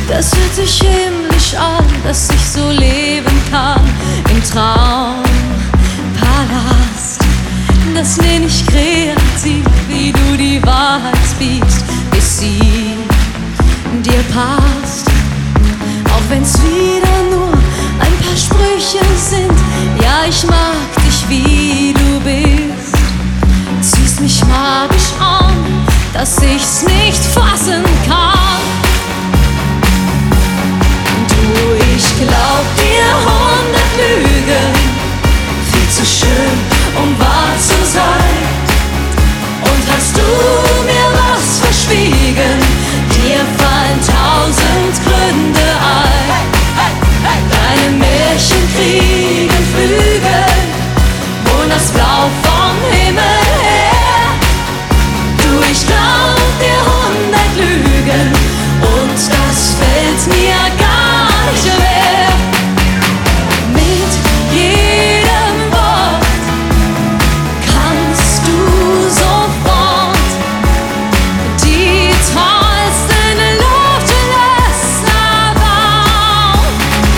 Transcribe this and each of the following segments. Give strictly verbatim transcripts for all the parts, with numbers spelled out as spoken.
Das hört sich himmlisch an, dass ich so leben kann im Traumpalast. Das nenn ich kreativ, wie du die Wahrheit biegst, bis sie dir passt. Auch wenn's wieder nur ein paar Sprüche sind, ja, ich mag dich, wie du bist. Ziehst mich magisch an, dass ich's nicht fassen kann. Du, ich glaub dir hundert Lügen, viel zu schön, um wahr zu sein. Und hast du mir was verschwiegen, dir fallen tausend Gründe ein. Deine Märchen kriegen Flügel und das Blau vom Himmel her. Du, ich glaub dir hundert Lügen und das fällt mir gar nicht schwer. Mit jedem Wort kannst du sofort die tollsten Luftlösser bauen.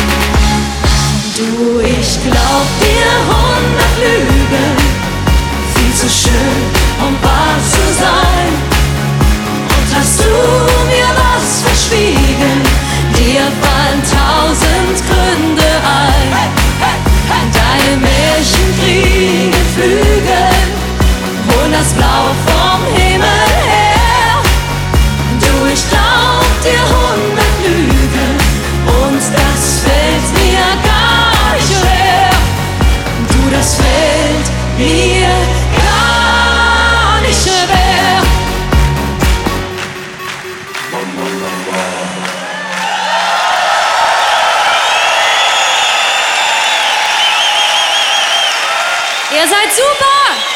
Du, ich glaub dir hundert Lügen, viel zu schön, um wahr zu sein. Und hast du mir was verschwiegen, dir fallen tausend Gründe ein. Deine Märchen kriegen Flügel und das Blau vom Himmel her. Du, ich glaub dir hundert Lügen und das fällt mir gar nicht schwer. Du, das fällt mir gar nicht schwer. Ihr seid super!